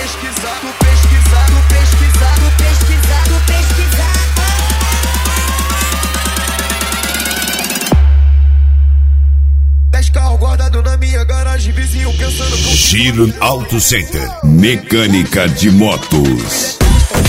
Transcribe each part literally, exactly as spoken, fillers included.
pesquisar, tu pesquisar, tu pesquisar, tu pesquisar, tu pesquisar. Dez carros guardados na minha garagem, vizinho pensando com... Giro Auto Center, mecânica de motos.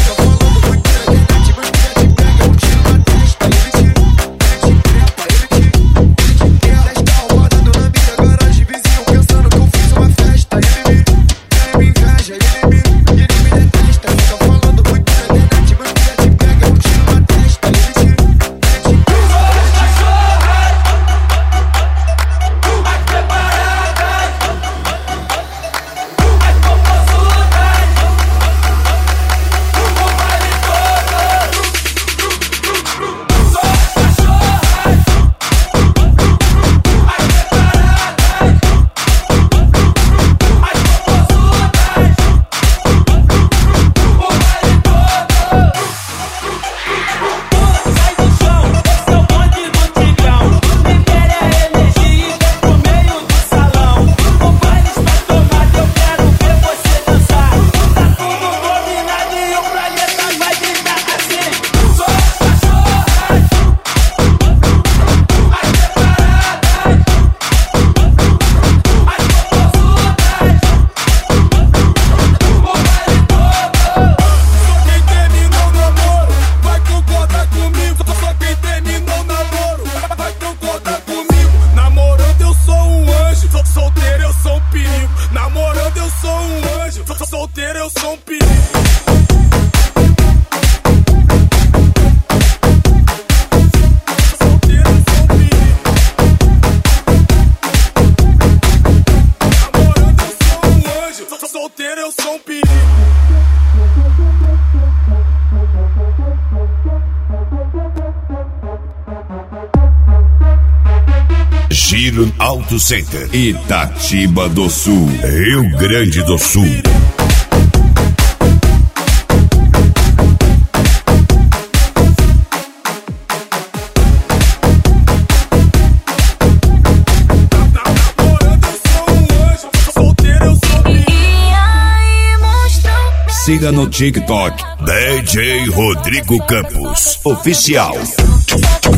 Solteiro eu sou um perigo. Solteiro eu sou um perigo. Namorando eu sou um anjo. Solteiro eu sou um perigo. Giro Auto Center, Itatiba do Sul, Rio Grande do Sul. Siga no TikTok, D J Rodrigo Campos Oficial.